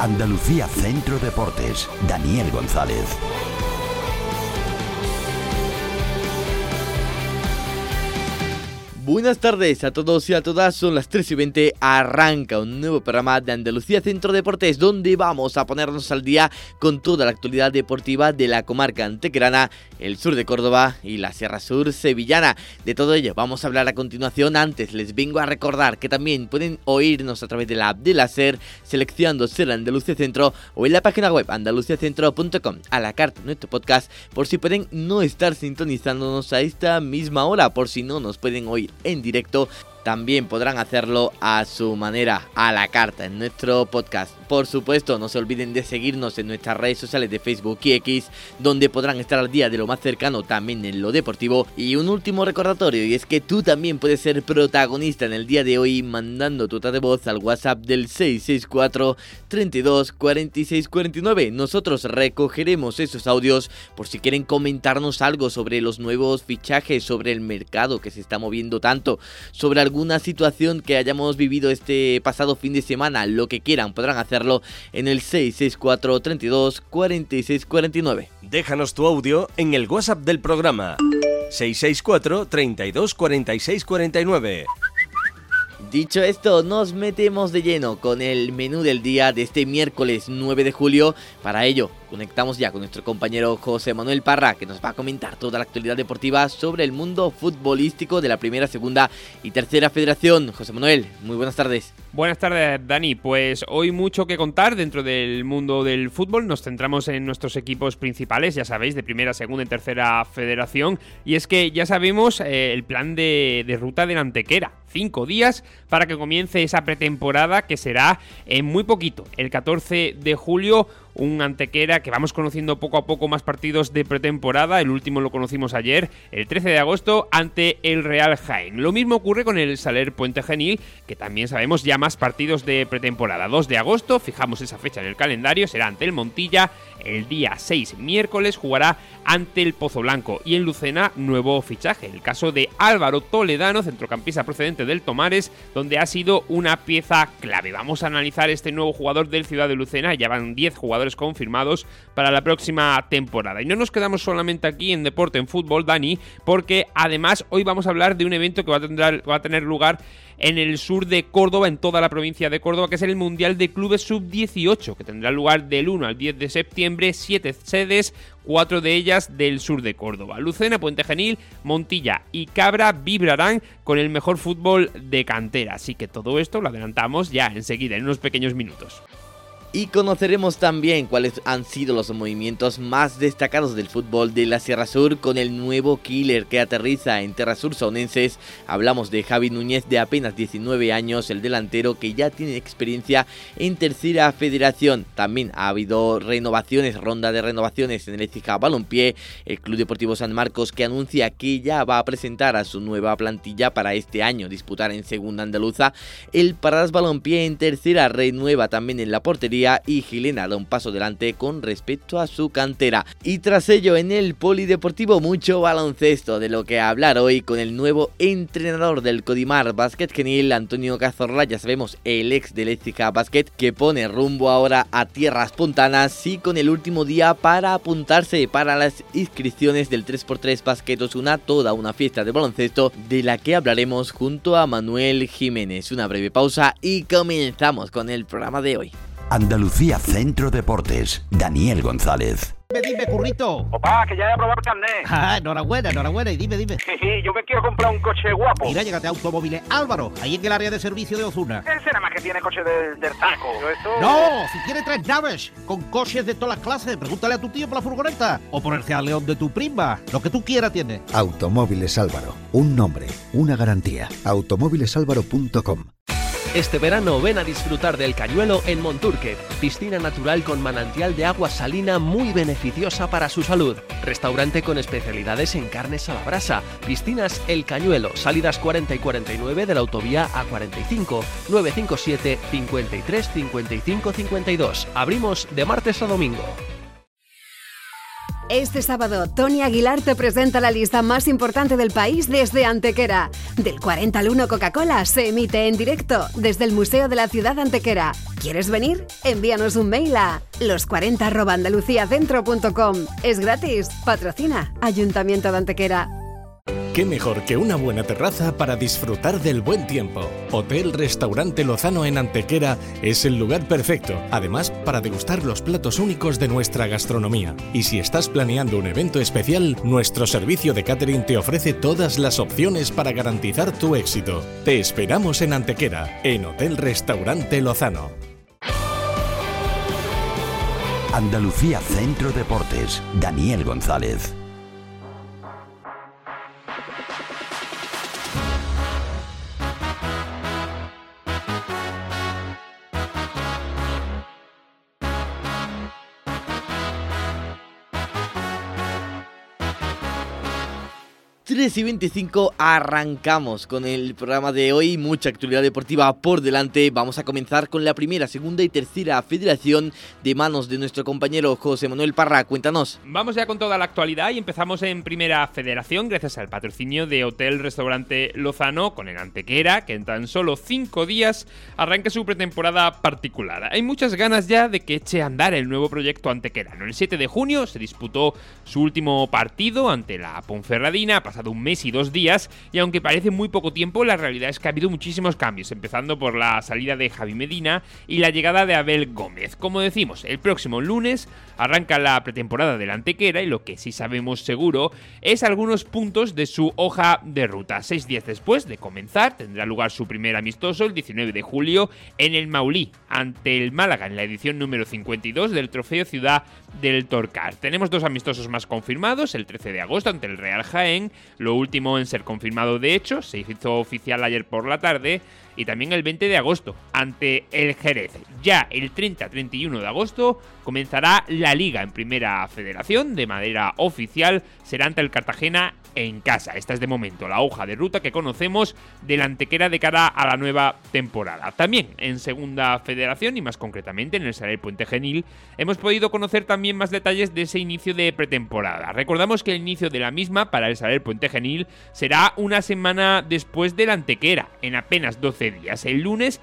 Andalucía Centro Deportes, Daniel González. Buenas tardes a todos y a todas, son las 3:20, arranca un nuevo programa de Andalucía Centro Deportes, donde vamos a ponernos al día con toda la actualidad deportiva de la comarca antequerana, el sur de Córdoba y la Sierra Sur sevillana. De todo ello vamos a hablar a continuación. Antes les vengo a recordar que también pueden oírnos a través de la app de la SER, seleccionando SER Andalucía Centro, o en la página web andaluciacentro.com, a la carta nuestro podcast, por si pueden no estar sintonizándonos a esta misma hora, por si no nos pueden oír en directo. También podrán hacerlo a su manera, a la carta, en nuestro podcast. Por supuesto, no se olviden de seguirnos en nuestras redes sociales de Facebook y X, donde podrán estar al día de lo más cercano también en lo deportivo. Y un último recordatorio, y es que tú también puedes ser protagonista en el día de hoy mandando tu nota de voz al WhatsApp del 664 32 46 49. Nosotros recogeremos esos audios por si quieren comentarnos algo sobre los nuevos fichajes, sobre el mercado que se está moviendo tanto, sobre alguna situación que hayamos vivido este pasado fin de semana, lo que quieran, podrán hacerlo en el 664 32 46 49. Déjanos tu audio en el WhatsApp del programa 664 32 46 49. Dicho esto, nos metemos de lleno con el menú del día de este miércoles 9 de julio. Para ello, conectamos ya con nuestro compañero José Manuel Parra, que nos va a comentar toda la actualidad deportiva sobre el mundo futbolístico de la primera, segunda y tercera federación. José Manuel, muy buenas tardes. Buenas tardes, Dani. Pues hoy mucho que contar dentro del mundo del fútbol. Nos centramos en nuestros equipos principales, ya sabéis, de primera, segunda y tercera federación. Y es que ya sabemos el plan de ruta del Antequera. 5 días para que comience esa pretemporada, que será en muy poquito, el 14 de julio. Un Antequera que vamos conociendo poco a poco más partidos de pretemporada. El último lo conocimos ayer, el 13 de agosto, ante el Real Jaén. Lo mismo ocurre con el Saler Puente Genil, que también sabemos ya más partidos de pretemporada. 2 de agosto, fijamos esa fecha en el calendario, será ante el Montilla. El día 6, miércoles, jugará ante el Pozo Blanco. Y en Lucena, nuevo fichaje, el caso de Álvaro Toledano, centrocampista procedente del Tomares, donde ha sido una pieza clave. Vamos a analizar este nuevo jugador del Ciudad de Lucena. Ya van 10 jugadores confirmados para la próxima temporada. Y no nos quedamos solamente aquí en deporte, en fútbol, Dani, porque además hoy vamos a hablar de un evento que va a tener lugar en el sur de Córdoba, en toda la provincia de Córdoba, que es el Mundial de Clubes Sub-18, que tendrá lugar del 1 al 10 de septiembre, 7 sedes, 4 de ellas del sur de Córdoba. Lucena, Puente Genil, Montilla y Cabra vibrarán con el mejor fútbol de cantera. Así que todo esto lo adelantamos ya enseguida, en unos pequeños minutos. Y conoceremos también cuáles han sido los movimientos más destacados del fútbol de la Sierra Sur con el nuevo killer que aterriza en tierras sursaonenses. Hablamos de Javi Núñez, de apenas 19 años, el delantero que ya tiene experiencia en tercera federación. También ha habido ronda de renovaciones en el Écija Balompié, el Club Deportivo San Marcos, que anuncia que ya va a presentar a su nueva plantilla para este año disputar en segunda andaluza. El Paradas Balompié en tercera renueva también en la portería, y Gilena da un paso delante con respecto a su cantera. Y tras ello, en el polideportivo, mucho baloncesto, de lo que hablar hoy con el nuevo entrenador del Codimar Básquet Genil, Antonio Cazorla. Ya sabemos, el ex del Écija Básquet, que pone rumbo ahora a tierras puntanas, y con el último día para apuntarse para las inscripciones del 3x3 Básquet Osuna, toda una fiesta de baloncesto de la que hablaremos junto a Manuel Jiménez. Una breve pausa y comenzamos con el programa de hoy. Andalucía Centro Deportes, Daniel González. Dime, currito. Opa, que ya he aprobado el carnet. Ah, enhorabuena. Y dime. Yo me quiero comprar un coche guapo. Mira, llégate a Automóviles Álvaro, ahí en el área de servicio de Osuna. Ese nada más que tiene coche del taco. No, si tiene 3 naves, con coches de todas las clases. Pregúntale a tu tío por la furgoneta. O por el Seat León de tu prima. Lo que tú quieras tiene. Automóviles Álvaro. Un nombre, una garantía. Automóvilesalvaro.com. Este verano ven a disfrutar del Cañuelo en Monturque, piscina natural con manantial de agua salina muy beneficiosa para su salud, restaurante con especialidades en carnes a la brasa, piscinas El Cañuelo, salidas 40 y 49 de la autovía A45, 957 53 55 52. Abrimos de martes a domingo. Este sábado, Tony Aguilar te presenta la lista más importante del país desde Antequera. Del 40 al 1 Coca-Cola se emite en directo desde el Museo de la Ciudad de Antequera. ¿Quieres venir? Envíanos un mail a los40@andaluciacentro.com. Es gratis. Patrocina Ayuntamiento de Antequera. ¿Qué mejor que una buena terraza para disfrutar del buen tiempo? Hotel Restaurante Lozano en Antequera es el lugar perfecto, además para degustar los platos únicos de nuestra gastronomía. Y si estás planeando un evento especial, nuestro servicio de catering te ofrece todas las opciones para garantizar tu éxito. Te esperamos en Antequera, en Hotel Restaurante Lozano. Andalucía Centro Deportes, Daniel González. Tres y 25 arrancamos con el programa de hoy, mucha actualidad deportiva por delante. Vamos a comenzar con la primera, segunda y tercera federación de manos de nuestro compañero José Manuel Parra. Cuéntanos. Vamos ya con toda la actualidad y empezamos en primera federación gracias al patrocinio de Hotel Restaurante Lozano con el Antequera, que en tan solo 5 días arranca su pretemporada particular. Hay muchas ganas ya de que eche a andar el nuevo proyecto antequerano. El 7 de junio se disputó su último partido ante la Ponferradina, pasado un mes y 2 días, y aunque parece muy poco tiempo, la realidad es que ha habido muchísimos cambios, empezando por la salida de Javi Medina y la llegada de Abel Gómez. Como decimos, el próximo lunes arranca la pretemporada del Antequera y lo que sí sabemos seguro es algunos puntos de su hoja de ruta. 6 días después de comenzar tendrá lugar su primer amistoso el 19 de julio en el Maulí, ante el Málaga en la edición número 52 del Trofeo Ciudad del Torcar. Tenemos 2 amistosos más confirmados, el 13 de agosto ante el Real Jaén, lo último en ser confirmado de hecho, se hizo oficial ayer por la tarde, y también el 20 de agosto ante el Jerez. Ya el 30-31 de agosto comenzará la Liga en Primera Federación de manera oficial, será ante el Cartagena en casa. Esta es de momento la hoja de ruta que conocemos del Antequera de cara a la nueva temporada. También en Segunda Federación y más concretamente en el Saler Puente Genil hemos podido conocer también más detalles de ese inicio de pretemporada. Recordamos que el inicio de la misma para el Saler Puente Genil será una semana después del Antequera, en apenas 12 días, el lunes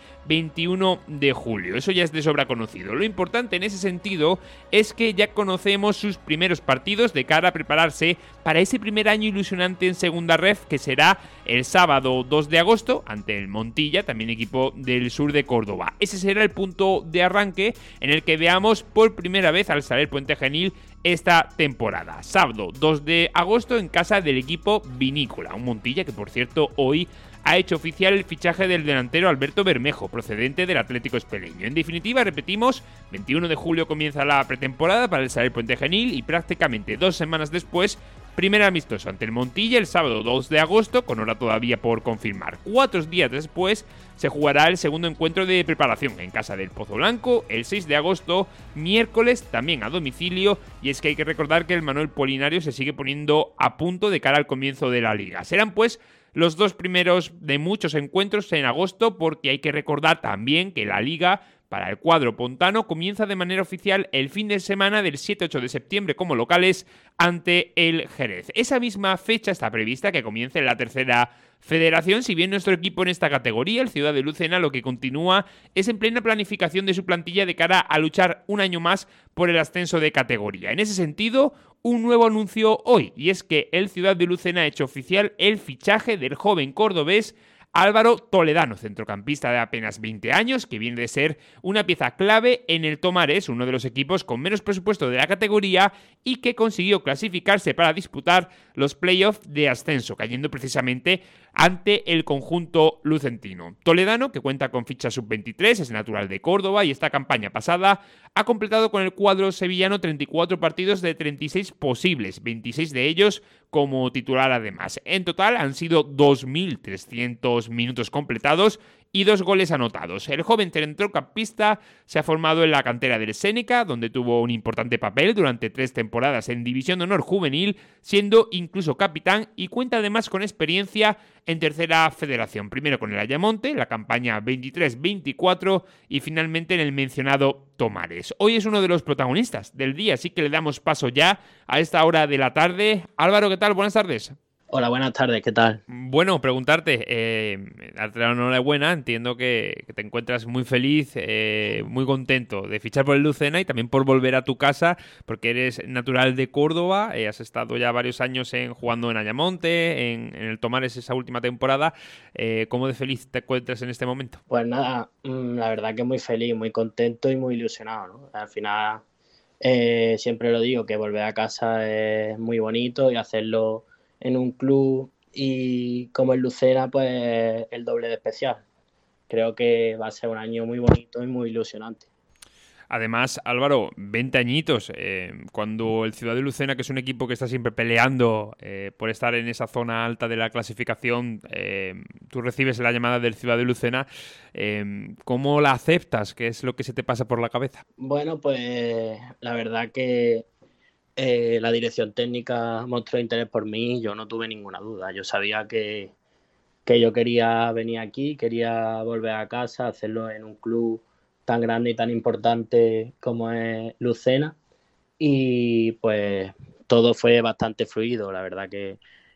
21 de julio. Eso ya es de sobra conocido. Lo importante en ese sentido es que ya conocemos sus primeros partidos de cara a prepararse para ese primer año ilusionante en Segunda Ref, que será el sábado 2 de agosto ante el Montilla, también equipo del sur de Córdoba. Ese será el punto de arranque en el que veamos por primera vez al Saler Puente Genil esta temporada. Sábado 2 de agosto en casa del equipo Vinícola, un Montilla que por cierto hoy ha hecho oficial el fichaje del delantero Alberto Bermejo, procedente del Atlético Espeleño. En definitiva, repetimos, 21 de julio comienza la pretemporada para el Saler Puente Genil y prácticamente 2 semanas después, primer amistoso ante el Montilla el sábado 2 de agosto, con hora todavía por confirmar. 4 días después se jugará el segundo encuentro de preparación en casa del Pozo Blanco, el 6 de agosto, miércoles, también a domicilio, y es que hay que recordar que el Manuel Polinario se sigue poniendo a punto de cara al comienzo de la liga. Serán pues los 2 primeros de muchos encuentros en agosto, porque hay que recordar también que la liga para el cuadro pontano comienza de manera oficial el fin de semana del 7-8 de septiembre como locales ante el Jerez. Esa misma fecha está prevista que comience en la tercera federación, si bien nuestro equipo en esta categoría, el Ciudad de Lucena, lo que continúa es en plena planificación de su plantilla de cara a luchar un año más por el ascenso de categoría. En ese sentido, un nuevo anuncio hoy, y es que el Ciudad de Lucena ha hecho oficial el fichaje del joven cordobés Álvaro Toledano, centrocampista de apenas 20 años, que viene de ser una pieza clave en el Tomares, uno de los equipos con menos presupuesto de la categoría y que consiguió clasificarse para disputar los playoffs de ascenso, cayendo precisamente ante el conjunto lucentino. Toledano, que cuenta con ficha sub-23, es natural de Córdoba y esta campaña pasada ha completado con el cuadro sevillano 34 partidos de 36 posibles, 26 de ellos como titular además. En total han sido 2.300 2 minutos completados y 2 goles anotados. El joven centrocampista se ha formado en la cantera del Sénica, donde tuvo un importante papel durante 3 temporadas en División de Honor Juvenil, siendo incluso capitán, y cuenta además con experiencia en Tercera Federación, primero con el Ayamonte, la campaña 23-24 y finalmente en el mencionado Tomares. Hoy es uno de los protagonistas del día, así que le damos paso ya a esta hora de la tarde. Álvaro, ¿qué tal? Buenas tardes. Hola, buenas tardes, ¿qué tal? Bueno, preguntarte, darte la enhorabuena, entiendo que te encuentras muy feliz, muy contento de fichar por el Lucena y también por volver a tu casa, porque eres natural de Córdoba, has estado ya varios años jugando en Ayamonte, en el Tomares esa última temporada. ¿Cómo de feliz te encuentras en este momento? Pues nada, la verdad que muy feliz, muy contento y muy ilusionado, ¿no? Al final, siempre lo digo, que volver a casa es muy bonito y hacerlo en un club y como el Lucena, pues el doble de especial. Creo que va a ser un año muy bonito y muy ilusionante. Además, Álvaro, 20 añitos, cuando el Ciudad de Lucena, que es un equipo que está siempre peleando por estar en esa zona alta de la clasificación, tú recibes la llamada del Ciudad de Lucena, ¿cómo la aceptas? ¿Qué es lo que se te pasa por la cabeza? Bueno, pues la verdad que la dirección técnica mostró interés por mí, yo no tuve ninguna duda. Yo sabía que yo quería venir aquí, quería volver a casa, hacerlo en un club tan grande y tan importante como es Lucena, y pues todo fue bastante fluido. La verdad que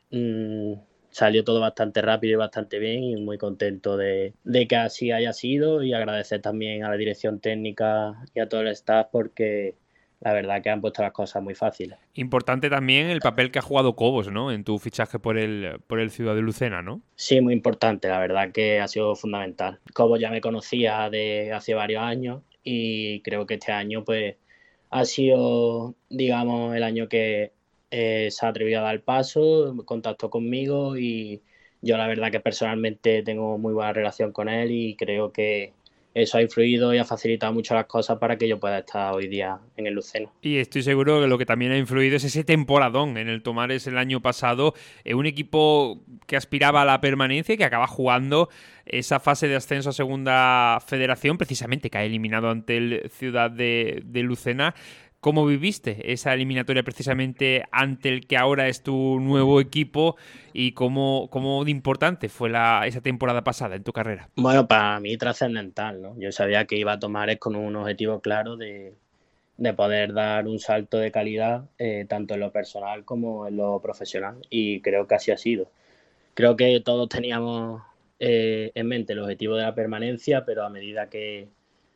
salió todo bastante rápido y bastante bien, y muy contento de que así haya sido, y agradecer también a la dirección técnica y a todo el staff, porque la verdad que han puesto las cosas muy fáciles. Importante también el papel que ha jugado Cobos, ¿no? En tu fichaje por el Ciudad de Lucena, ¿no? Sí, muy importante. La verdad que ha sido fundamental. Cobos ya me conocía de hace varios años, y creo que este año pues ha sido, digamos, el año que se ha atrevido a dar el paso, contactó conmigo, y yo la verdad que personalmente tengo muy buena relación con él, y creo que eso ha influido y ha facilitado mucho las cosas para que yo pueda estar hoy día en el Lucena. Y estoy seguro que lo que también ha influido es ese temporadón en el Tomares el año pasado, un equipo que aspiraba a la permanencia y que acaba jugando esa fase de ascenso a Segunda Federación, precisamente cae eliminado ante el Ciudad de Lucena. ¿Cómo viviste esa eliminatoria precisamente ante el que ahora es tu nuevo equipo, y cómo de importante fue esa temporada pasada en tu carrera? Bueno, para mí trascendental, ¿no? Yo sabía que iba a tomar con un objetivo claro de poder dar un salto de calidad, tanto en lo personal como en lo profesional, y creo que así ha sido. Creo que todos teníamos en mente el objetivo de la permanencia, pero a medida que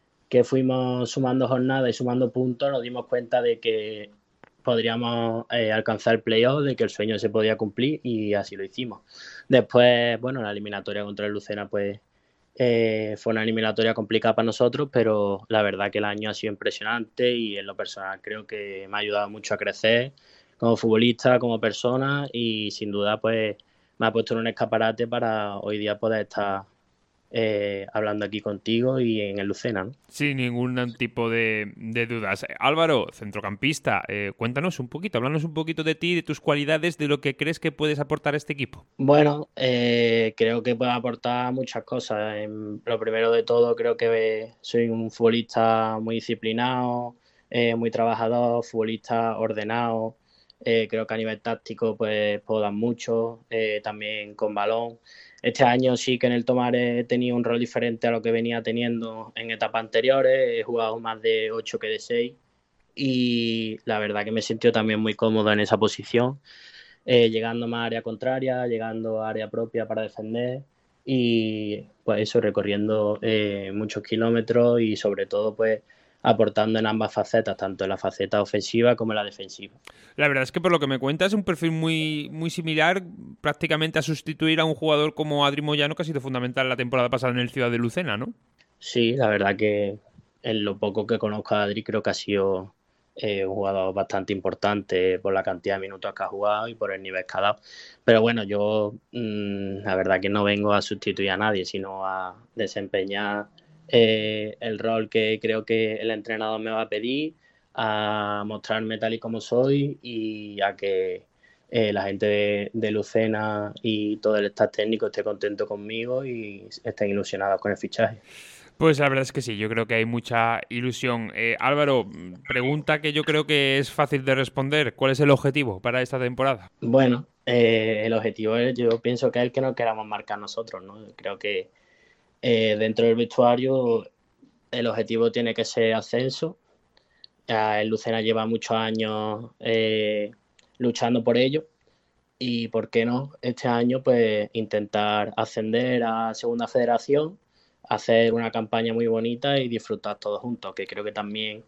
fuimos sumando jornadas y sumando puntos, nos dimos cuenta de que podríamos alcanzar el playoff, de que el sueño se podía cumplir, y así lo hicimos. Después, bueno, la eliminatoria contra el Lucena pues fue una eliminatoria complicada para nosotros, pero la verdad que el año ha sido impresionante, y en lo personal creo que me ha ayudado mucho a crecer como futbolista, como persona, y sin duda pues me ha puesto en un escaparate para hoy día poder estar hablando aquí contigo y en el Lucena, ¿no? Sin ningún tipo de dudas. Álvaro, centrocampista, cuéntanos un poquito, háblanos un poquito de ti, de tus cualidades, de lo que crees que puedes aportar a este equipo. Bueno, creo que puedo aportar muchas cosas. Lo primero de todo, creo que soy un futbolista muy disciplinado, muy trabajador, futbolista ordenado. Creo que a nivel táctico pues puedo dar mucho, también con balón. Este año sí que en el Tomares he tenido un rol diferente a lo que venía teniendo en etapas anteriores. He jugado más de 8 que de 6, y la verdad que me he sentido también muy cómodo en esa posición, llegando más a área contraria, llegando a área propia para defender, y pues eso, recorriendo muchos kilómetros, y sobre todo pues aportando en ambas facetas, tanto en la faceta ofensiva como en la defensiva. La verdad es que por lo que me cuentas es un perfil muy, muy similar, prácticamente a sustituir a un jugador como Adri Moyano, que ha sido fundamental la temporada pasada en el Ciudad de Lucena, ¿no? Sí, la verdad que en lo poco que conozco a Adri creo que ha sido un jugador bastante importante por la cantidad de minutos que ha jugado y por el nivel que ha dado. Pero bueno, yo la verdad que no vengo a sustituir a nadie, sino a desempeñar el rol que creo que el entrenador me va a pedir, a mostrarme tal y como soy, y a que la gente de Lucena y todo el staff técnico esté contento conmigo y estén ilusionados con el fichaje. Pues la verdad es que sí, yo creo que hay mucha ilusión. Álvaro, pregunta que yo creo que es fácil de responder. ¿Cuál es el objetivo para esta temporada? Bueno, el objetivo yo pienso que es el que no queramos marcar nosotros, ¿no? Creo que dentro del vestuario el objetivo tiene que ser ascenso. El Lucena lleva muchos años luchando por ello y, ¿por qué no? Este año pues intentar ascender a Segunda Federación, hacer una campaña muy bonita y disfrutar todos juntos, que creo que también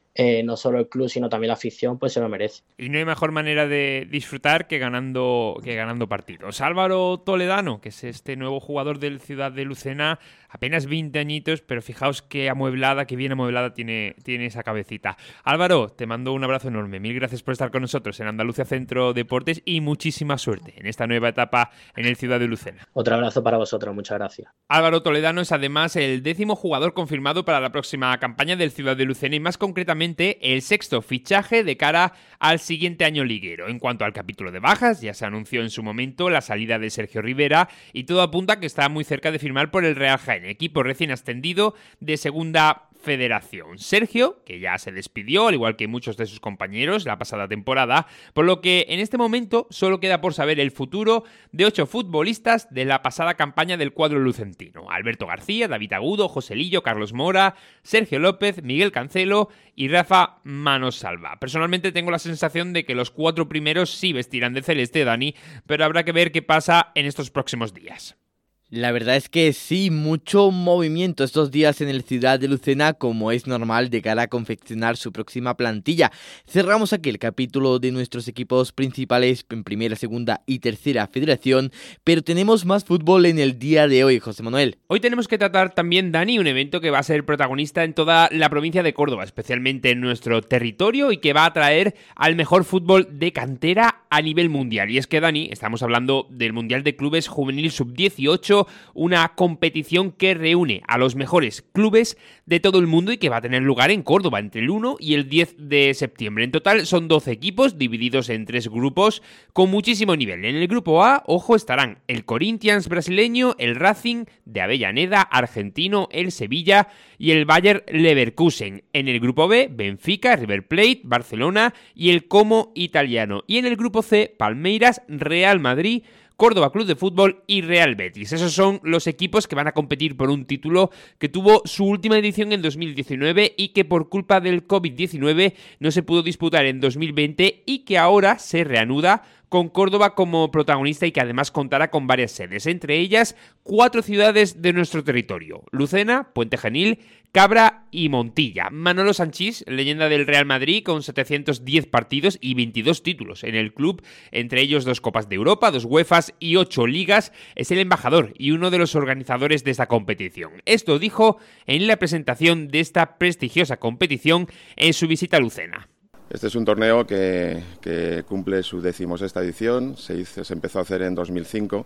no solo el club sino también la afición pues se lo merece. Y no hay mejor manera de disfrutar que ganando partidos. Álvaro Toledano, que es este nuevo jugador del Ciudad de Lucena, apenas 20 añitos, pero fijaos qué amueblada, qué bien amueblada tiene esa cabecita. Álvaro, te mando un abrazo enorme. Mil gracias por estar con nosotros en Andalucía Centro Deportes y muchísima suerte en esta nueva etapa en el Ciudad de Lucena. Otro abrazo para vosotros, muchas gracias. Álvaro Toledano es además el 10º jugador confirmado para la próxima campaña del Ciudad de Lucena y más concretamente el 6º fichaje de cara al siguiente año liguero. En cuanto al capítulo de bajas, ya se anunció en su momento la salida de Sergio Rivera y todo apunta a que está muy cerca de firmar por el Real Jaén, equipo recién ascendido de Segunda Federación. Sergio, que ya se despidió, al igual que muchos de sus compañeros la pasada temporada, por lo que en este momento solo queda por saber el futuro de 8 futbolistas de la pasada campaña del cuadro lucentino: Alberto García, David Agudo, Joselillo, Carlos Mora, Sergio López, Miguel Cancelo y Rafa Manosalva. Personalmente tengo la sensación de que los 4 primeros sí vestirán de celeste, Dani, pero habrá que ver qué pasa en estos próximos días. La verdad es que sí, mucho movimiento estos días en el Ciudad de Lucena, como es normal de cara a confeccionar su próxima plantilla. Cerramos aquí el capítulo de nuestros equipos principales en Primera, Segunda y Tercera Federación, pero tenemos más fútbol en el día de hoy, José Manuel. Hoy tenemos que tratar también, Dani, un evento que va a ser protagonista en toda la provincia de Córdoba, especialmente en nuestro territorio, y que va a traer al mejor fútbol de cantera a nivel mundial. Y es que, Dani, estamos hablando del Mundial de Clubes Juvenil Sub-18, una competición que reúne a los mejores clubes de todo el mundo y que va a tener lugar en Córdoba entre el 1 y el 10 de septiembre. En total son 12 equipos divididos en 3 grupos con muchísimo nivel. En el grupo A, ojo, estarán el Corinthians brasileño, el Racing de Avellaneda argentino, el Sevilla y el Bayer Leverkusen. En el grupo B, Benfica, River Plate, Barcelona y el Como italiano. Y en el grupo C, Palmeiras, Real Madrid, Córdoba Club de Fútbol y Real Betis. Esos son los equipos que van a competir por un título que tuvo su última edición en 2019 y que por culpa del COVID-19 no se pudo disputar en 2020 y que ahora se reanuda con Córdoba como protagonista y que además contará con varias sedes, entre ellas 4 ciudades de nuestro territorio: Lucena, Puente Genil, Cabra y Montilla. Manolo Sanchís, leyenda del Real Madrid, con 710 partidos y 22 títulos en el club, entre ellos 2 Copas de Europa, 2 UEFAs y 8 ligas, es el embajador y uno de los organizadores de esta competición. Esto dijo en la presentación de esta prestigiosa competición en su visita a Lucena. Este es un torneo que cumple su 16ª edición, se empezó a hacer en 2005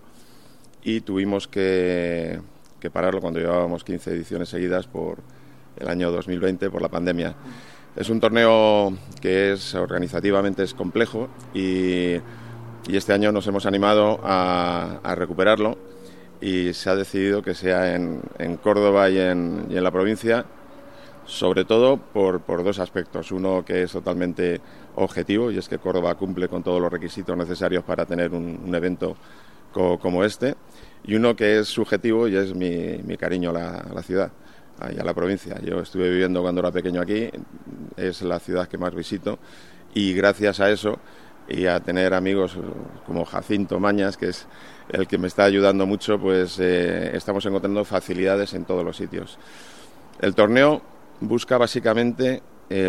y tuvimos que pararlo cuando llevábamos 15 ediciones seguidas por el año 2020, por la pandemia. Es un torneo que organizativamente es complejo y este año nos hemos animado a recuperarlo y se ha decidido que sea en Córdoba y en la provincia, sobre todo por 2 aspectos. Uno que es totalmente objetivo, y es que Córdoba cumple con todos los requisitos necesarios para tener un evento como este, y uno que es subjetivo, y es mi cariño a la ciudad y a la provincia. Yo estuve viviendo cuando era pequeño aquí, es la ciudad que más visito, y gracias a eso y a tener amigos como Jacinto Mañas, que es el que me está ayudando mucho, pues estamos encontrando facilidades en todos los sitios. El torneo busca básicamente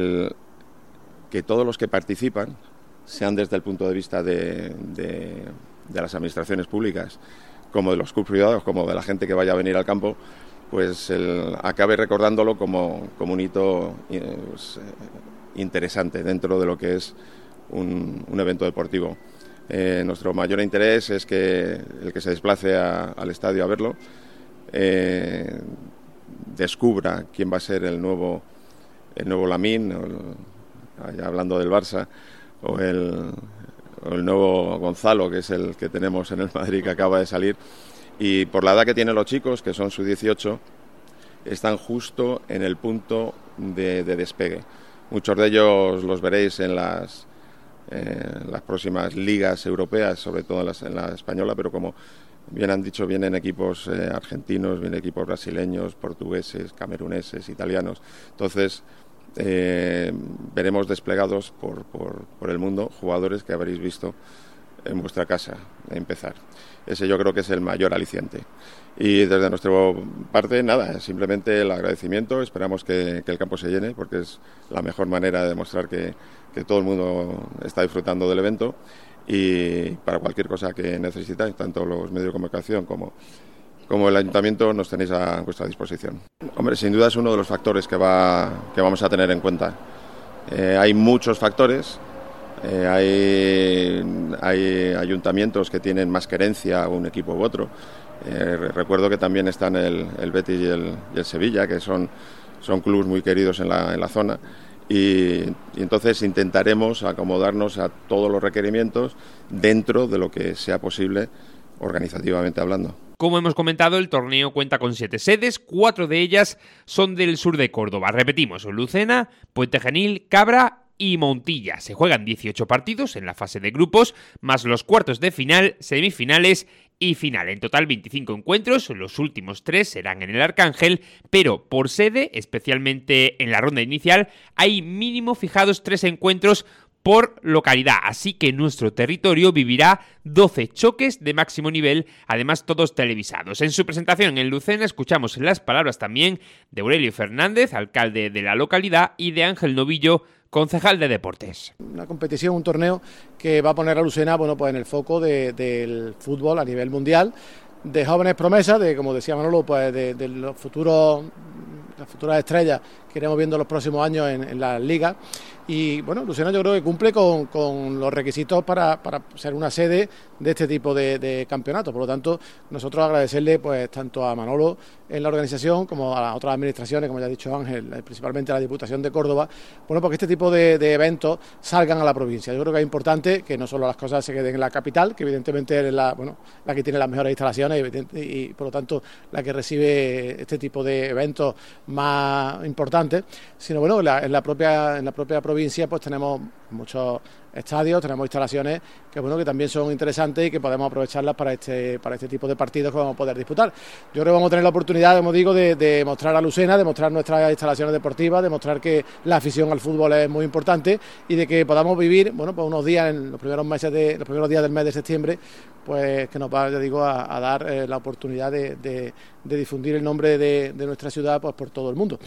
que todos los que participan, sean desde el punto de vista de las administraciones públicas, como de los clubes privados, como de la gente que vaya a venir al campo, pues acabe recordándolo como un hito interesante dentro de lo que es un evento deportivo. Nuestro mayor interés es que el que se desplace al estadio a verlo descubra quién va a ser el nuevo Lamine, hablando del Barça, o el el nuevo Gonzalo, que es el que tenemos en el Madrid, que acaba de salir, y por la edad que tienen los chicos, que son sub-18, están justo en el punto de despegue. Muchos de ellos los veréis en las próximas ligas europeas, sobre todo en la española, pero como bien han dicho, vienen equipos argentinos, vienen equipos brasileños, portugueses, cameruneses, italianos. Entonces, veremos desplegados por el mundo jugadores que habréis visto en vuestra casa empezar. Ese yo creo que es el mayor aliciente. Y desde nuestra parte, nada, simplemente el agradecimiento. Esperamos que el campo se llene, porque es la mejor manera de demostrar que todo el mundo está disfrutando del evento. Y para cualquier cosa que necesitáis, tanto los medios de comunicación como el ayuntamiento, nos tenéis a vuestra disposición. Hombre, sin duda es uno de los factores que vamos a tener en cuenta. Hay muchos factores. Hay ayuntamientos que tienen más querencia a un equipo u otro. Recuerdo que también están el Betis y el Sevilla, que son clubes muy queridos en la zona, y entonces intentaremos acomodarnos a todos los requerimientos dentro de lo que sea posible organizativamente hablando. Como hemos comentado, el torneo cuenta con 7 sedes, 4 de ellas son del sur de Córdoba. Repetimos, Lucena, Puente Genil, Cabra y Montilla. Se juegan 18 partidos en la fase de grupos, más los cuartos de final, semifinales y final. En total 25 encuentros, los últimos 3 serán en el Arcángel, pero por sede, especialmente en la ronda inicial, hay mínimo fijados 3 encuentros por localidad, así que nuestro territorio vivirá 12 choques de máximo nivel, además todos televisados. En su presentación en Lucena escuchamos las palabras también de Aurelio Fernández, alcalde de la localidad, y de Ángel Novillo, concejal de deportes. Una competición, un torneo que va a poner a Lucena, bueno, pues en el foco del fútbol a nivel mundial, de jóvenes promesas, de, como decía Manolo, pues de los futuros, las futuras estrellas que iremos viendo los próximos años en las ligas. Y bueno, Lucena yo creo que cumple con los requisitos para ser una sede de este tipo de campeonatos. Por lo tanto, nosotros agradecerle pues tanto a Manolo en la organización como a las otras administraciones, como ya ha dicho Ángel, principalmente a la Diputación de Córdoba, bueno, porque este tipo de eventos salgan a la provincia. Yo creo que es importante que no solo las cosas se queden en la capital, que evidentemente es la que tiene las mejores instalaciones y por lo tanto la que recibe este tipo de eventos más importantes, sino bueno, en la propia provincia pues tenemos muchos estadios, tenemos instalaciones que bueno, que también son interesantes y que podemos aprovecharlas para este tipo de partidos que vamos a poder disputar. Yo creo que vamos a tener la oportunidad, como digo, de mostrar a Lucena, de mostrar nuestras instalaciones deportivas, de mostrar que la afición al fútbol es muy importante y de que podamos vivir, bueno, pues unos días en los primeros días del mes de septiembre, pues que nos va, ya digo, a dar la oportunidad de difundir el nombre de nuestra ciudad pues por todo el mundo.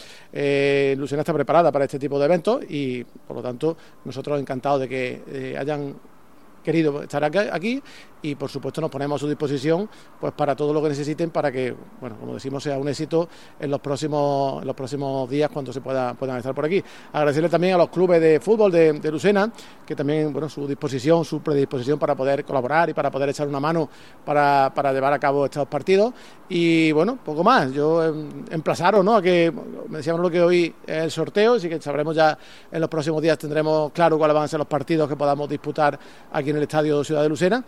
Lucena está preparada para este tipo de eventos y por lo tanto nosotros encantados de que hayan querido estar aquí y por supuesto nos ponemos a su disposición pues para todo lo que necesiten para que, bueno, como decimos, sea un éxito en los próximos días cuando puedan estar por aquí. Agradecerle también a los clubes de fútbol de Lucena, que también, bueno, su predisposición para poder colaborar y para poder echar una mano para llevar a cabo estos partidos. Y bueno, poco más, yo emplazaros, ¿no?, a que me decíamos lo que hoy es el sorteo, así que sabremos ya en los próximos días, tendremos claro cuáles van a ser los partidos que podamos disputar aquí en el Estadio Ciudad de Lucena.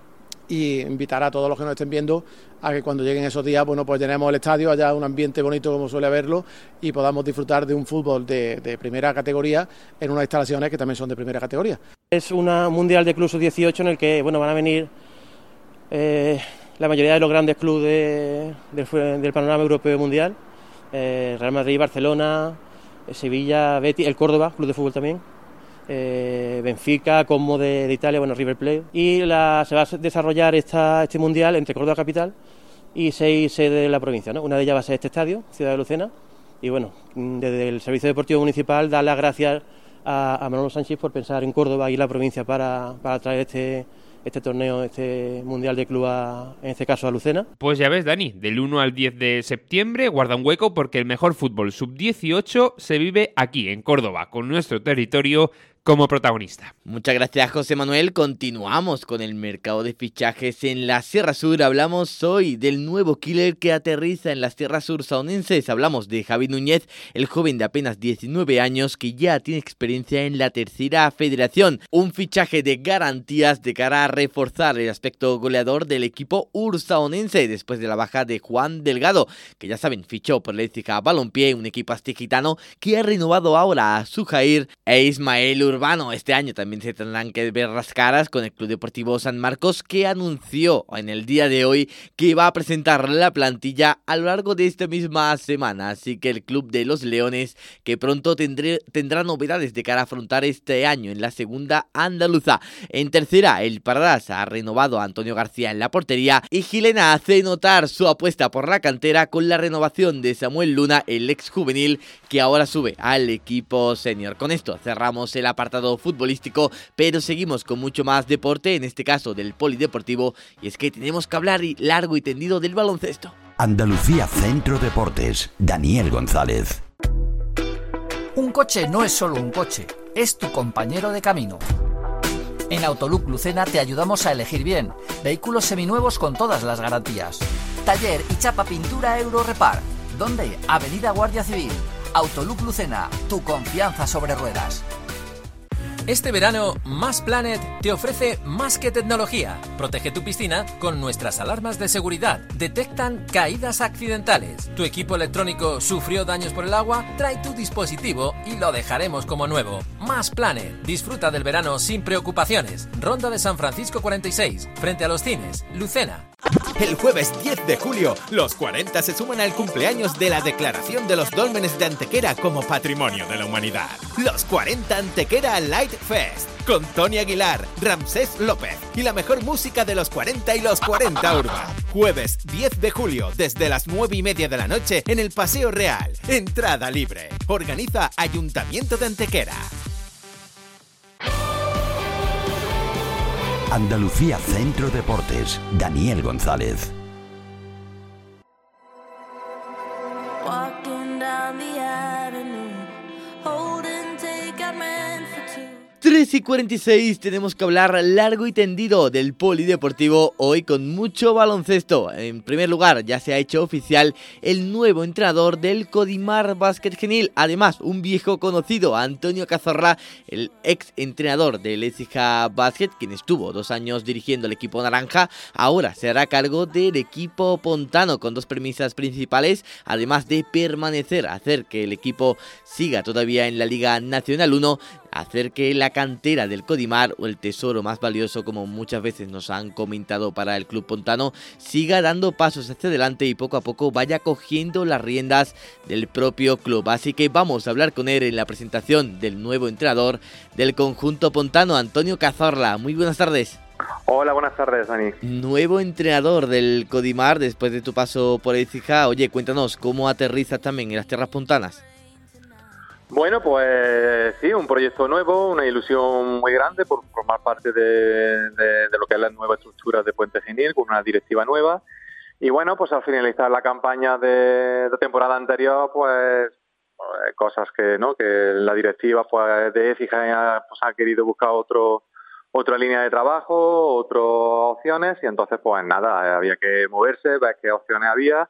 Y invitar a todos los que nos estén viendo a que cuando lleguen esos días, bueno, pues llenemos el estadio, haya un ambiente bonito como suele haberlo y podamos disfrutar de un fútbol de primera categoría en unas instalaciones que también son de primera categoría. Es una mundial de clubes sub-18 en el que, bueno, van a venir la mayoría de los grandes clubes del panorama europeo y mundial, Real Madrid, Barcelona, Sevilla, Betis, el Córdoba, club de fútbol también. Benfica, Como de Italia, bueno, River Plate, y se va a desarrollar este mundial entre Córdoba capital y 6 sedes de la provincia, ¿no? Una de ellas va a ser este estadio, Ciudad de Lucena, y bueno, desde el Servicio Deportivo Municipal dar las gracias a Manolo Sánchez por pensar en Córdoba y la provincia para traer este torneo, este mundial de club, en este caso a Lucena. Pues ya ves, Dani, del 1 al 10 de septiembre guarda un hueco porque el mejor fútbol sub-18 se vive aquí, en Córdoba, con nuestro territorio como protagonista. Muchas gracias, José Manuel. Continuamos con el mercado de fichajes en la Sierra Sur. Hablamos hoy del nuevo killer que aterriza en las tierras sursaonenses. Hablamos de Javi Núñez, el joven de apenas 19 años que ya tiene experiencia en la tercera federación. Un fichaje de garantías de cara a reforzar el aspecto goleador del equipo ursaonense después de la baja de Juan Delgado, que ya saben, fichó por la Écija Balompié, un equipo astigitano que ha renovado ahora a Sujair e Ismael Urbano. Este año también se tendrán que ver las caras con el Club Deportivo San Marcos, que anunció en el día de hoy que va a presentar la plantilla a lo largo de esta misma semana. Así que el Club de los Leones, que pronto tendrá novedades de cara a afrontar este año en la segunda andaluza. En tercera, el Paradas ha renovado a Antonio García en la portería y Gilena hace notar su apuesta por la cantera con la renovación de Samuel Luna, el ex juvenil, que ahora sube al equipo senior. Con esto cerramos el apartado futbolístico, pero seguimos con mucho más deporte, en este caso del polideportivo, y es que tenemos que hablar largo y tendido del baloncesto. Andalucía Centro Deportes, Daniel González. Un coche no es solo un coche, es tu compañero de camino. En Autolook Lucena te ayudamos a elegir bien. Vehículos seminuevos con todas las garantías. Taller y chapa pintura Eurorepar. ¿Dónde? Avenida Guardia Civil. Autolook Lucena, tu confianza sobre ruedas. Este verano, Más Planet te ofrece más que tecnología. Protege tu piscina con nuestras alarmas de seguridad. Detectan caídas accidentales. ¿Tu equipo electrónico sufrió daños por el agua? Trae tu dispositivo y lo dejaremos como nuevo. Más Planet. Disfruta del verano sin preocupaciones. Ronda de San Francisco 46, frente a los cines, Lucena. El jueves 10 de julio, los 40 se suman al cumpleaños de la declaración de los dólmenes de Antequera como Patrimonio de la Humanidad. Los 40 Antequera Light Fest, con Tony Aguilar, Ramsés López y la mejor música de los 40 y los 40 Urban. Jueves 10 de julio, desde las 9:30 de la noche, en el Paseo Real. Entrada libre. Organiza Ayuntamiento de Antequera. Andalucía Centro Deportes, Daniel González. 3:46, tenemos que hablar largo y tendido del polideportivo, hoy con mucho baloncesto. En primer lugar, ya se ha hecho oficial el nuevo entrenador del Codimar Básquet Genil, además un viejo conocido, Antonio Cazorla, el ex entrenador del Écija Básquet, quien estuvo 2 años dirigiendo el equipo naranja, ahora se hará cargo del equipo pontano, con 2 premisas principales, además de permanecer, hacer que el equipo siga todavía en la Liga Nacional 1, hacer que la cantera del Codimar, o el tesoro más valioso, como muchas veces nos han comentado para el club pontano, siga dando pasos hacia adelante y poco a poco vaya cogiendo las riendas del propio club. Así que vamos a hablar con él en la presentación del nuevo entrenador del conjunto pontano, Antonio Cazorla. Muy buenas tardes. Hola, buenas tardes, Dani. Nuevo entrenador del Codimar después de tu paso por Écija. Oye, cuéntanos, ¿cómo aterrizas también en las tierras pontanas? Bueno, pues sí, un proyecto nuevo, una ilusión muy grande por formar parte de lo que es la nueva estructura de Puente Genil, con una directiva nueva. Y bueno, pues al finalizar la campaña de temporada anterior, pues cosas que la directiva pues de Écija pues, ha querido buscar otra línea de trabajo, otras opciones, y entonces pues nada, había que moverse, ver qué opciones había.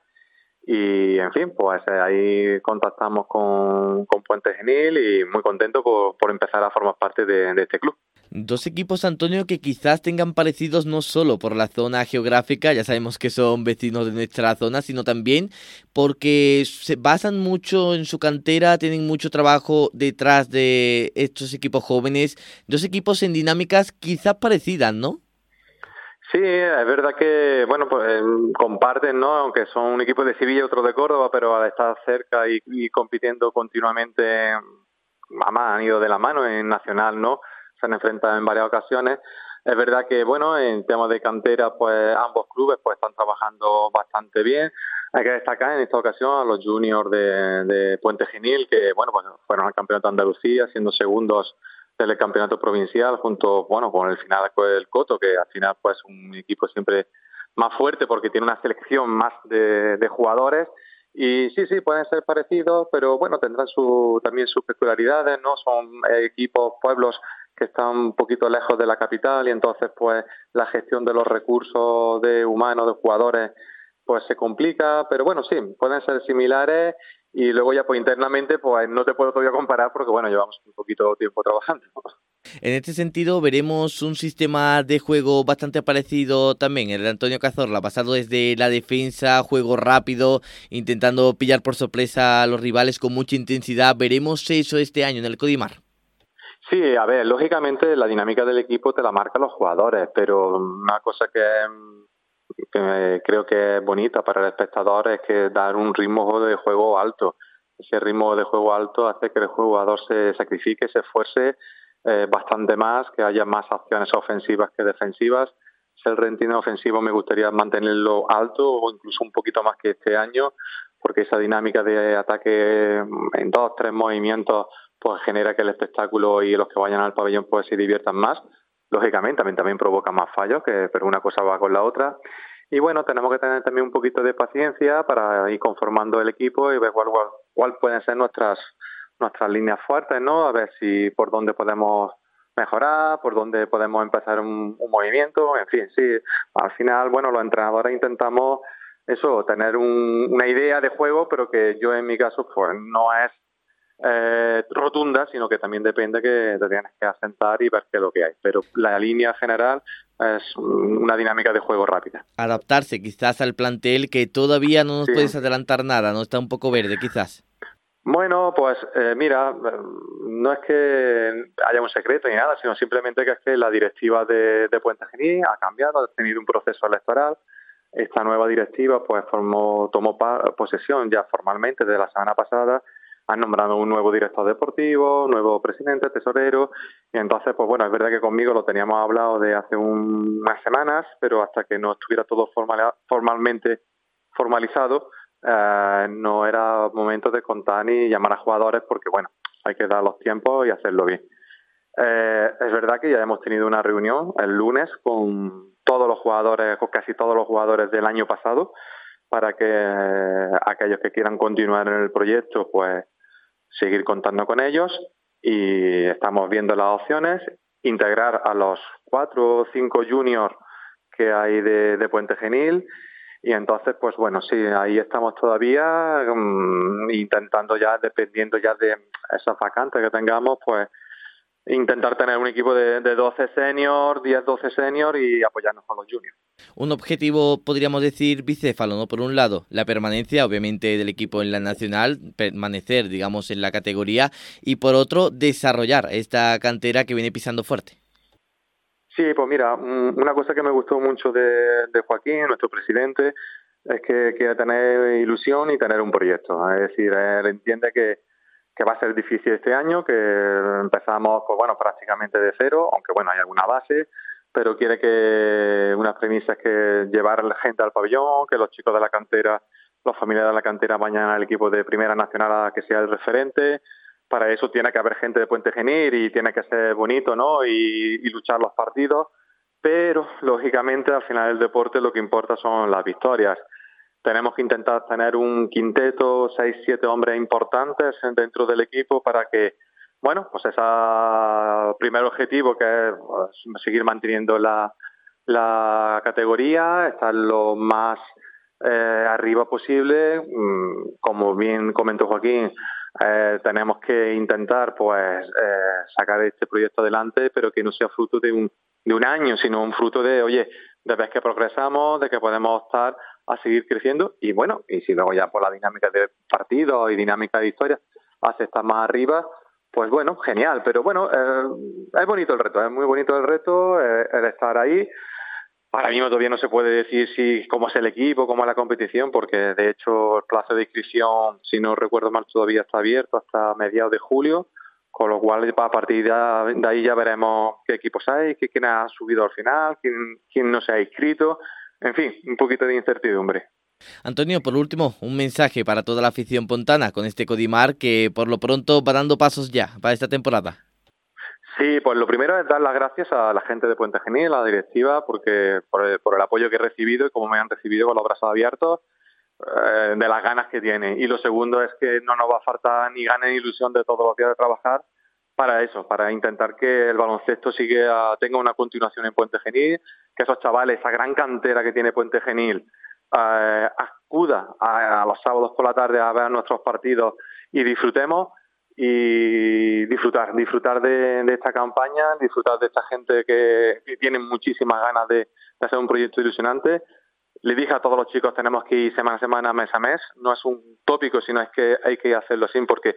Y en fin, pues ahí contactamos con Puente Genil y muy contento por empezar a formar parte de este club. 2 equipos, Antonio, que quizás tengan parecidos no solo por la zona geográfica, ya sabemos que son vecinos de nuestra zona, sino también porque se basan mucho en su cantera, tienen mucho trabajo detrás de estos equipos jóvenes. 2 equipos en dinámicas quizás parecidas, ¿no? Sí, es verdad que, bueno, pues comparten, ¿no? Aunque son un equipo de Sevilla y otro de Córdoba, pero al estar cerca y compitiendo continuamente, han ido de la mano en Nacional, ¿no? Se han enfrentado en varias ocasiones. Es verdad que, bueno, en temas de cantera, pues ambos clubes pues están trabajando bastante bien. Hay que destacar en esta ocasión a los juniors de Puente Genil, que, bueno, pues fueron al Campeonato de Andalucía, siendo segundos del campeonato provincial, junto, bueno, con el final del Coto, que al final pues un equipo siempre más fuerte porque tiene una selección más de jugadores, Y sí, pueden ser parecidos, pero bueno, tendrán también sus peculiaridades, ¿no? Son equipos, pueblos que están un poquito lejos de la capital y entonces pues la gestión de los recursos humanos, de jugadores, pues se complica, pero bueno, sí, pueden ser similares y luego ya pues internamente pues no te puedo todavía comparar porque bueno, llevamos un poquito tiempo trabajando. En este sentido, veremos un sistema de juego bastante parecido también. El de Antonio Cazorla, basado desde la defensa, juego rápido, intentando pillar por sorpresa a los rivales con mucha intensidad. ¿Veremos eso este año en el Codimar? Sí, a ver, lógicamente la dinámica del equipo te la marcan los jugadores, pero una cosa que creo que es bonita para el espectador es que dar un ritmo de juego alto. Ese ritmo de juego alto hace que el jugador se sacrifique, se esfuerce bastante más, que haya más acciones ofensivas que defensivas. El rating ofensivo me gustaría mantenerlo alto o incluso un poquito más que este año, porque esa dinámica de ataque en 2-3 movimientos pues genera que el espectáculo y los que vayan al pabellón pues se diviertan más. Lógicamente también provoca más fallos, pero una cosa va con la otra. Y bueno, tenemos que tener también un poquito de paciencia para ir conformando el equipo y ver cuál pueden ser nuestras líneas fuertes, ¿no? A ver si por dónde podemos mejorar, por dónde podemos empezar un movimiento, en fin, sí. Al final, bueno, los entrenadores intentamos eso, tener una idea de juego, pero que yo en mi caso pues no es rotunda, sino que también depende que te tienes que asentar y ver qué es lo que hay. Pero la línea general es una dinámica de juego rápida. Adaptarse quizás al plantel que todavía no nos puedes adelantar nada, no está un poco verde quizás. Bueno, pues mira, no es que haya un secreto ni nada, sino simplemente que es que la directiva de Puente Genil ha cambiado, ha tenido un proceso electoral. Esta nueva directiva pues tomó posesión ya formalmente de la semana pasada. Han nombrado un nuevo director deportivo, nuevo presidente, tesorero, y entonces, pues bueno, es verdad que conmigo lo teníamos hablado de hace unas semanas, pero hasta que no estuviera todo formalmente formalizado, no era momento de contar ni llamar a jugadores porque, bueno, hay que dar los tiempos y hacerlo bien. Es verdad que ya hemos tenido una reunión el lunes con todos los jugadores, con casi todos los jugadores del año pasado, para que aquellos que quieran continuar en el proyecto, pues seguir contando con ellos, y estamos viendo las opciones, integrar a los 4 o 5 juniors que hay de Puente Genil, y entonces pues bueno, sí, ahí estamos todavía intentando ya, dependiendo ya de esas vacantes que tengamos, pues intentar tener un equipo de 12 seniors, 10-12 seniors y apoyarnos con los juniors. Un objetivo, podríamos decir, bicéfalo, ¿no? Por un lado, la permanencia, obviamente, del equipo en la nacional, permanecer, digamos, en la categoría, y por otro, desarrollar esta cantera que viene pisando fuerte. Sí, pues mira, una cosa que me gustó mucho de Joaquín, nuestro presidente, es que quiere tener ilusión y tener un proyecto. Es decir, él entiende que va a ser difícil este año, que empezamos pues bueno, prácticamente de cero, aunque bueno, hay alguna base, pero quiere que unas premisas que llevar a la gente al pabellón, que los chicos de la cantera, los familiares de la cantera vayan al equipo de primera nacional a que sea el referente. Para eso tiene que haber gente de Puente Genil y tiene que ser bonito, ¿no? Y luchar los partidos, pero lógicamente al final del deporte lo que importa son las victorias. Tenemos que intentar tener un quinteto, 6-7 hombres importantes dentro del equipo para que, bueno, pues ese primer objetivo, que es pues, seguir manteniendo la categoría, estar lo más arriba posible. Como bien comentó Joaquín, tenemos que intentar pues sacar este proyecto adelante, pero que no sea fruto de un año, sino un fruto de, oye, de ver que progresamos, de que podemos optar a seguir creciendo, y bueno, y si luego ya por la dinámica de partido y dinámica de historia hace estar más arriba, pues bueno, genial. Pero bueno, es bonito el reto, es muy bonito el reto, el estar ahí. Ahora mismo todavía no se puede decir cómo es el equipo, cómo es la competición, porque de hecho el plazo de inscripción, si no recuerdo mal, todavía está abierto hasta mediados de julio, con lo cual a partir de ahí ya veremos qué equipos hay, quién ha subido al final, quién no se ha inscrito. En fin, un poquito de incertidumbre. Antonio, por último, un mensaje para toda la afición pontana con este Codimar que por lo pronto va dando pasos ya para esta temporada. Sí, pues lo primero es dar las gracias a la gente de Puente Genil, a la directiva, porque por el apoyo que he recibido y cómo me han recibido con los brazos abiertos. de las ganas que tiene. Y lo segundo es que no nos va a faltar ni ganas ni ilusión de todos los días de trabajar para eso, para intentar que el baloncesto tenga una continuación en Puente Genil, que esos chavales, esa gran cantera que tiene Puente Genil, acuda a los sábados por la tarde a ver nuestros partidos y disfrutemos, y disfrutar de esta campaña, disfrutar de esta gente que tiene muchísimas ganas de hacer un proyecto ilusionante. Le dije a todos los chicos, tenemos que ir semana a semana, mes a mes. No es un tópico, sino es que hay que hacerlo así, porque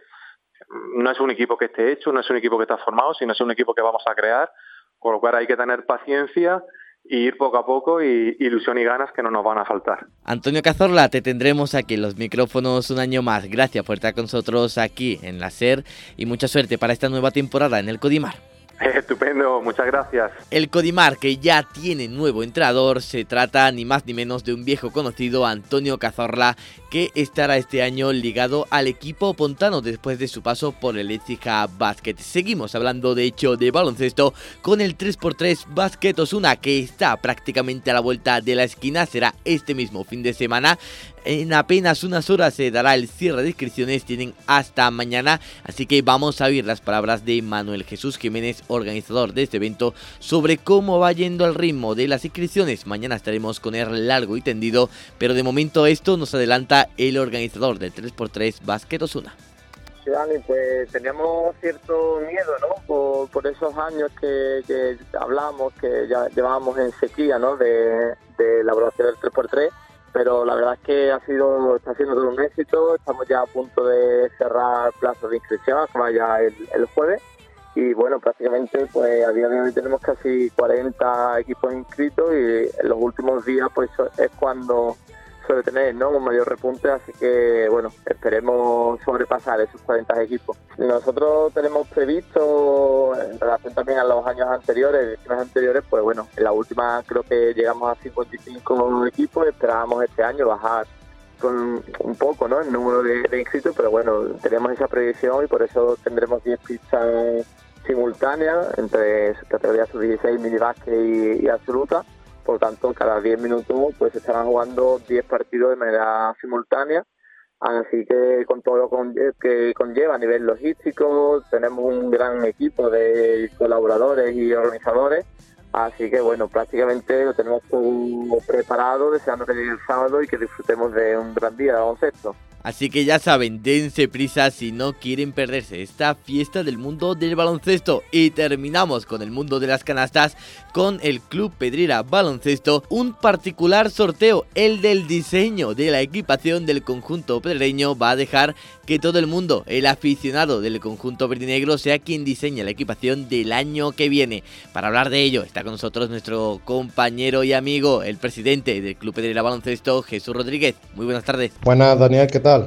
no es un equipo que esté hecho, no es un equipo que está formado, sino es un equipo que vamos a crear, con lo cual hay que tener paciencia y ir poco a poco, y ilusión y ganas que no nos van a faltar. Antonio Cazorla, te tendremos aquí en los micrófonos un año más. Gracias por estar con nosotros aquí en la SER y mucha suerte para esta nueva temporada en el Codimar. Estupendo, muchas gracias. El Codimar, que ya tiene nuevo entrenador, se trata ni más ni menos de un viejo conocido, Antonio Cazorla, que estará este año ligado al equipo pontano después de su paso por el Écija Basket. Seguimos hablando de hecho de baloncesto con el 3x3 Basket Osuna, que está prácticamente a la vuelta de la esquina. Será este mismo fin de semana. En apenas unas horas se dará el cierre de inscripciones, tienen hasta mañana, así que vamos a oír las palabras de Manuel Jesús Jiménez, organizador de este evento, sobre cómo va yendo el ritmo de las inscripciones. Mañana estaremos con él largo y tendido, pero de momento esto nos adelanta el organizador del 3x3 Basket Osuna. Sí, Dani, pues teníamos cierto miedo, ¿no? Por esos años que hablamos, que ya llevábamos en sequía, ¿no? De elaboración del 3x3. Pero la verdad es que está siendo todo un éxito. Estamos ya a punto de cerrar plazos de inscripción, acaba ya el jueves. Y bueno, prácticamente pues a día de hoy tenemos casi 40 equipos inscritos, y en los últimos días pues es cuando suele tener, ¿no?, un mayor repunte, así que bueno, esperemos sobrepasar esos 40 equipos. Nosotros tenemos previsto, en relación también a los años anteriores, pues bueno, en la última creo que llegamos a 55 equipos, esperábamos este año bajar con un poco, ¿no?, el número de inscritos, pero bueno, tenemos esa previsión y por eso tendremos 10 pistas simultáneas entre categorías sub-16, minibásquet y absoluta. Por lo tanto, cada 10 minutos pues se estarán jugando 10 partidos de manera simultánea. Así que con todo lo que conlleva a nivel logístico, tenemos un gran equipo de colaboradores y organizadores. Así que bueno, prácticamente lo tenemos todo preparado, deseando que llegue el sábado y que disfrutemos de un gran día de baloncesto. Así que ya saben, dense prisa si no quieren perderse esta fiesta del mundo del baloncesto. Y terminamos con el mundo de las canastas, con el Club Pedrera Baloncesto. Un particular sorteo, el del diseño de la equipación del conjunto pedreño, va a dejar que todo el mundo, el aficionado del conjunto verdinegro, sea quien diseñe la equipación del año que viene. Para hablar de ello está con nosotros nuestro compañero y amigo, el presidente del Club Pedrera Baloncesto, Jesús Rodríguez. Muy buenas tardes. Buenas, Daniel, ¿qué tal?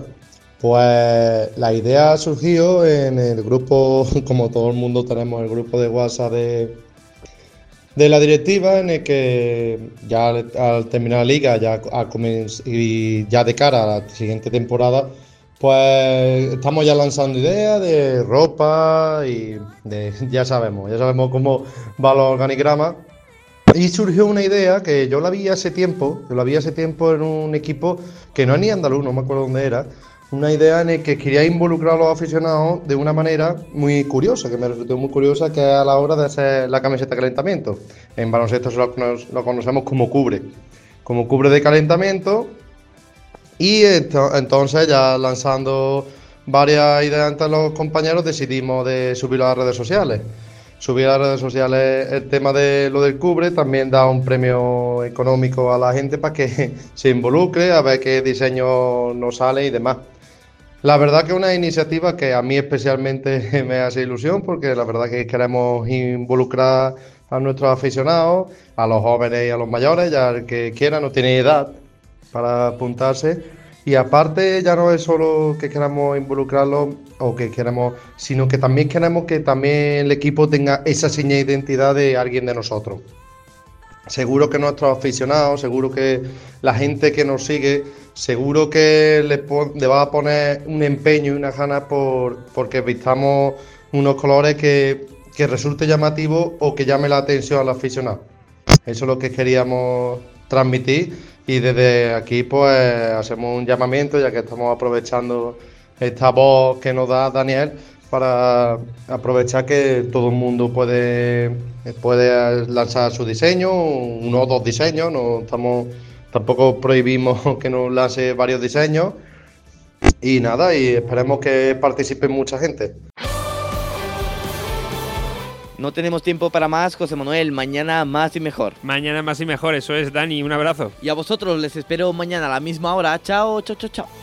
Pues la idea surgió en el grupo, como todo el mundo tenemos el grupo de WhatsApp de la directiva, en el que ya al terminar la liga y ya de cara a la siguiente temporada, pues estamos ya lanzando ideas de ropa y ya sabemos cómo va los organigramas. Y surgió una idea que yo la vi hace tiempo en un equipo que no es ni andaluz, no me acuerdo dónde era. Una idea en la que quería involucrar a los aficionados de una manera muy curiosa, que me resultó muy curiosa, que es a la hora de hacer la camiseta de calentamiento. En baloncesto lo conocemos como cubre de calentamiento. Y entonces, ya lanzando varias ideas entre los compañeros, decidimos de subirlo a las redes sociales. Subir a las redes sociales el tema de lo del cubre, también da un premio económico a la gente para que se involucre, a ver qué diseño nos sale y demás. La verdad que es una iniciativa que a mí especialmente me hace ilusión, porque la verdad que queremos involucrar a nuestros aficionados, a los jóvenes y a los mayores, ya el que quiera, no tiene edad para apuntarse. Y aparte ya no es solo que queramos involucrarlo sino que también queremos que también el equipo tenga esa seña de identidad de alguien de nosotros. Seguro que nuestros aficionados, seguro que la gente que nos sigue, seguro que le va a poner un empeño y una ganas porque vistamos unos colores que resulte llamativo o que llame la atención al aficionado. Eso es lo que queríamos transmitir Y desde aquí pues hacemos un llamamiento, ya que estamos aprovechando esta voz que nos da Daniel, para aprovechar que todo el mundo puede lanzar su diseño, 1 o 2 diseños, tampoco prohibimos que nos lance varios diseños. Y nada, y esperemos que participe mucha gente. No tenemos tiempo para más, José Manuel. Mañana más y mejor. Mañana más y mejor, eso es, Dani. Un abrazo. Y a vosotros les espero mañana a la misma hora. Chao, chao, chao, chao.